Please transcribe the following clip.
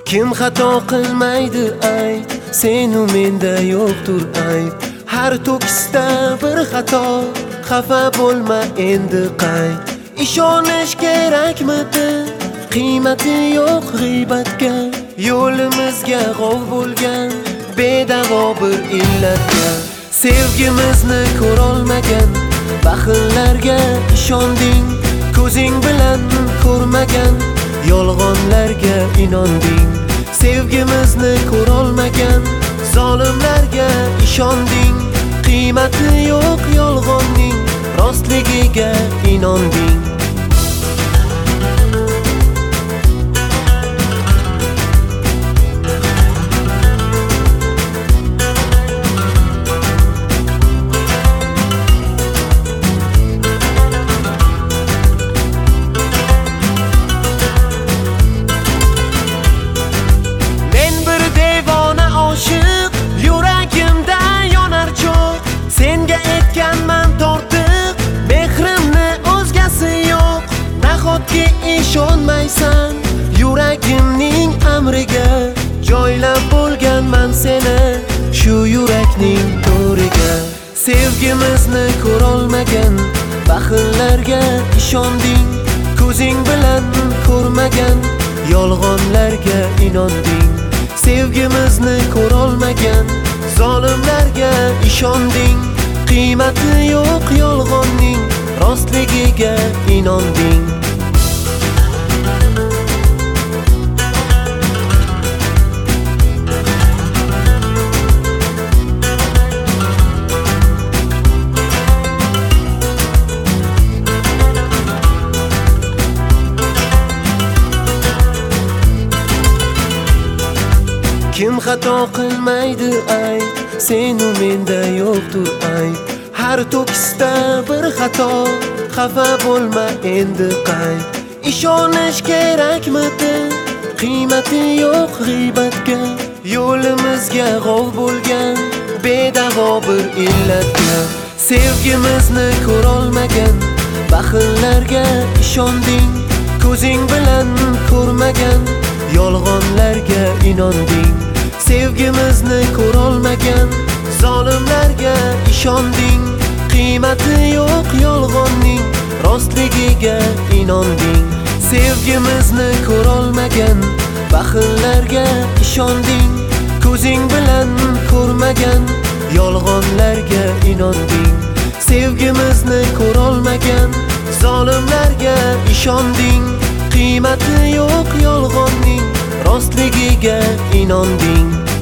Kim xato qilmaydi ayt, senu menda yo'qdir ayb. Har to'kisda bir xato, xafa bo'lma endi qayt. Ishonish kerakmidi? Qiymati yo'q g'iybatga, yo'limizga g'ov bo'lgan bedavo bir illatga. Sevgimizni ko'rolmagan baxillarga ishonding, ko'zing bilan ko'rmagan yolg'onlarga inonding. Sevgimizni ko'rolmagan zolimlarga ishonding, qiymati yo'q yolg'onning rostligiga inonding. Yuragimda yonar cho'q, senga aytganman tortiq, mehrimni o'zgasi yo'q. Nahotki ishonmaysan yuragimning amriga, joylab bo'lganman seni shu yurakning to'riga. Sevgimizni ko'rolmagan baxillarga ishonding, ko'zing bilan ko'rmagan yolg'onlarga inonding. Sevgimizni ko'rolmagan zolimlarga ishonding, qiymati yo'q yolg'onning rostligiga inonding. Kim xato qilmaydi ayt, senu menda yo'qdir ayb. Har to'kisda bir xato, xafa bo'lma endi qayt. Ishonish kerakmidi? Qiymati yo'q g'iybatga, yo'limizga g'ov bo'lgan bedavo bir illatga. Sevgimizni ko'rolmagan baxillarga ishonding, ko'zing bilan ko'rmagan yolg'onlarga inonding. Sevgimizni ko'rolmagan zolimlarga ishonding, qiymati yo'q yolg'onning rostligiga inonding. Sevgimizni ko'rolmagan baxillarga ishonding, ko'zing bilan ko'rmagan yolg'onlarga inonding. Sevgimizni ko'rolmagan zolimlarga ishonding, qiymati yo'q yolg'onning rostligiga inonding.